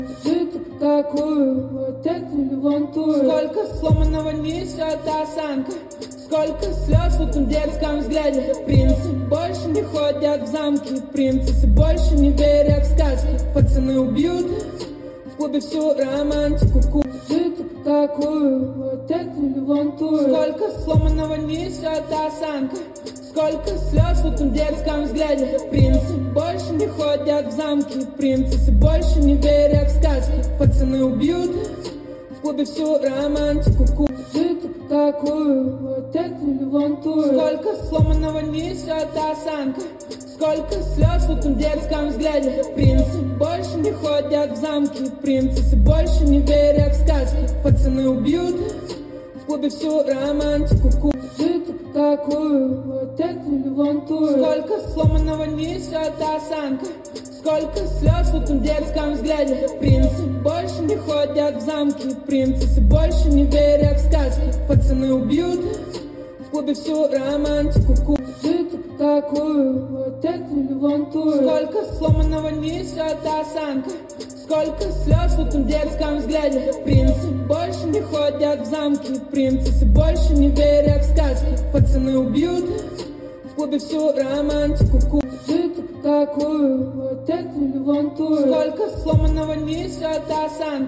Жить такую, вот эту левантую. Сколько сломанного несет осанка, сколько слез в этом детском взгляде. Принцы больше не ходят в замки, принцессы больше не верят в сказки. Пацаны убьют в клубе всю романтику. Жить такую, вот эту левантую. Сколько сломанного несет осанка, сколько слез в этом детском взгляде. Принцы больше не ходят в замки, принцессы больше не верят в сказки. Пацаны убьют в клубе всю романтику. Жить такую, вот эту левантую. Сколько сломанного несет осанка, сколько слез в этом детском взгляде. Принцы больше не ходят в замки, принцессы больше не верят в сказки. Пацаны убьют в клубе всю романтику. Жить такую, вот эту левантую. Сколько сломанного несет осанка, сколько слез в этом детском взгляде. Принцы больше не ходят в замки, принцессы больше не верят в сказки. Пацаны убьют в клубе всю романтику. Жить такую, вот эту левантую. Сколько сломанного несет осанка, сколько слез в этом детском взгляде. Принцы больше не ходят в замки, принцессы больше не верят в сказки. Пацаны убьют в клубе всю романтику. Жить такую, вот эту левантую. Сколько сломанного несет осанка,